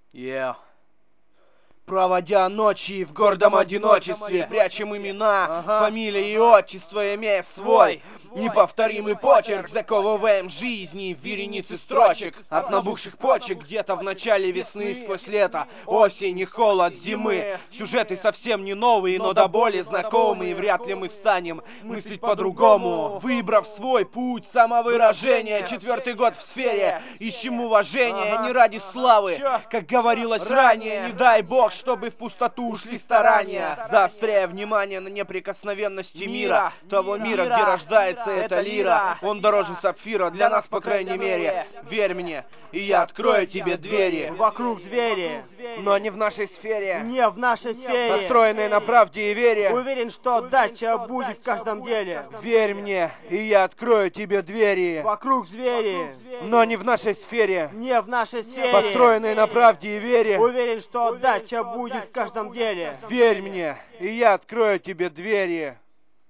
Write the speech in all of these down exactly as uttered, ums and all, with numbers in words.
Yeah. Проводя ночи в гордом одиночестве, прячем имена, ага, фамилии и отчество, имея свой неповторимый почерк, заковываем жизни в вереницы строчек. От набухших почек где-то в начале весны, сквозь лето, осень и холод зимы. Сюжеты совсем не новые, но до боли знакомые. Вряд ли мы станем мыслить по-другому, выбрав свой путь самовыражения. Четвертый год в сфере, ищем уважения, не ради славы, как говорилось ранее. Не дай бог, чтобы в пустоту ушли старания, заостряя внимание на неприкосновенности мира, того мира, где рождается эта лира. Он дороже сапфира, для нас, по крайней мере. Верь мне, и я открою тебе двери. Вокруг звери, но не в нашей сфере. Не в нашей сфере. Построенные на правде и вере. Уверен, что отдача будет в каждом деле. Верь мне, и я открою тебе двери. Вокруг звери, но не в нашей сфере. Не в нашей сфере. Построенные на правде и вере. Уверен, что отдача будет в каждом деле. Верь мне, и я открою тебе двери.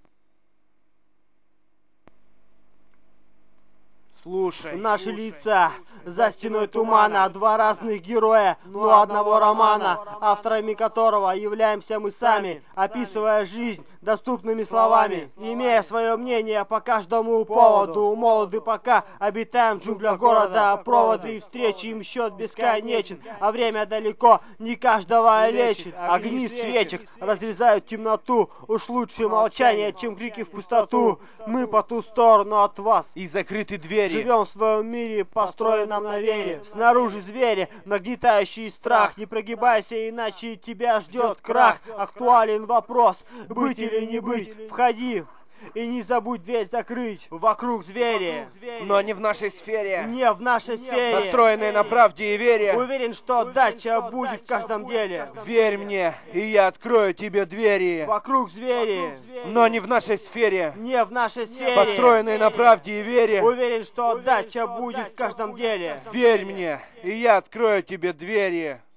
Слушай. Наши лица за стеной тумана, два разных героя, но одного романа, авторами которого являемся мы сами, описывая жизнь доступными словами, имея свое мнение по каждому поводу. Молоды пока обитаем в джунглях города, проводы и встречи им счет бесконечен, а время далеко не каждого лечит. Огни свечек разрезают темноту, уж лучше молчание, чем крики в пустоту. Мы по ту сторону от вас и закрыты двери. Живем в своем мире, построенном на вере. Снаружи звери, нагнетающий страх. Не прогибайся, иначе тебя ждет крах. Актуален вопрос, быть или не быть. Входи и не забудь дверь закрыть. Вокруг звери, но не в нашей сфере. Не в нашей сфере. Построенные на правде и вере. Уверен, что отдача будет в каждом деле. Верь мне, и я открою тебе двери. Вокруг звери, но не в нашей сфере. Не в нашей сфере. Построенные на правде и вере. Уверен, что отдача будет в каждом деле. Верь мне, и я открою тебе двери.